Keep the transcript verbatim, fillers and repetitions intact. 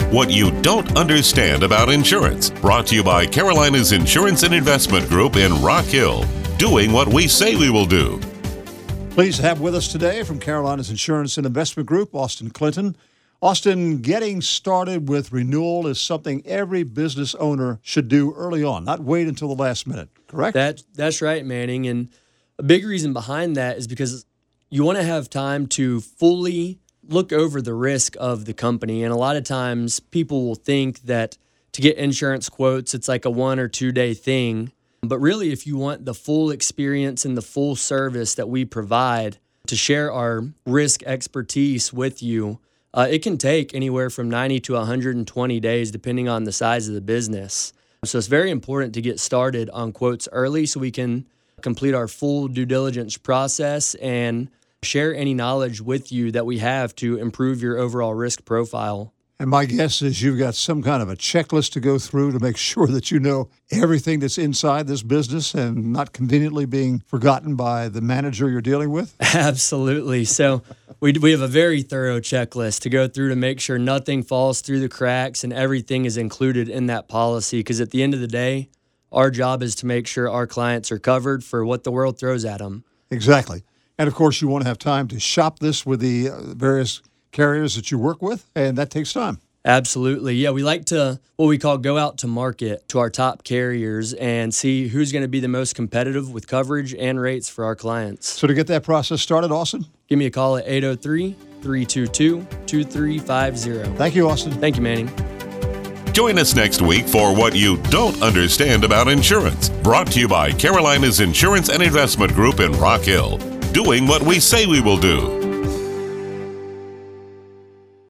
What You Don't Understand About Insurance. Brought to you by Carolina's Insurance and Investment Group in Rock Hill. Doing what we say we will do. Pleased to have with us today from Carolina's Insurance and Investment Group, Austin Clinton. Austin, getting started with renewal is something every business owner should do early on, not wait until the last minute, correct? That, that's right, Manning. And a big reason behind that is because you want to have time to fully look over the risk of the company. And a lot of times people will think that to get insurance quotes, it's like a one or two day thing. But really, if you want the full experience and the full service that we provide to share our risk expertise with you, uh, it can take anywhere from ninety to one hundred twenty days, depending on the size of the business. So it's very important to get started on quotes early so we can complete our full due diligence process and share any knowledge with you that we have to improve your overall risk profile. And my guess is you've got some kind of a checklist to go through to make sure that you know everything that's inside this business and not conveniently being forgotten by the manager you're dealing with? Absolutely. So we we have a very thorough checklist to go through to make sure nothing falls through the cracks and everything is included in that policy. Because at the end of the day, our job is to make sure our clients are covered for what the world throws at them. Exactly. And, of course, you want to have time to shop this with the uh, various carriers that you work with, and that takes time. Absolutely. Yeah, we like to, what we call go out to market to our top carriers and see who's going to be the most competitive with coverage and rates for our clients. So to get that process started, Austin? Give me a call at eight oh three, three two two, two three five zero. Thank you, Austin. Thank you, Manning. Join us next week for What You Don't Understand About Insurance. Brought to you by Carolina's Insurance and Investment Group in Rock Hill. Doing what we say we will do.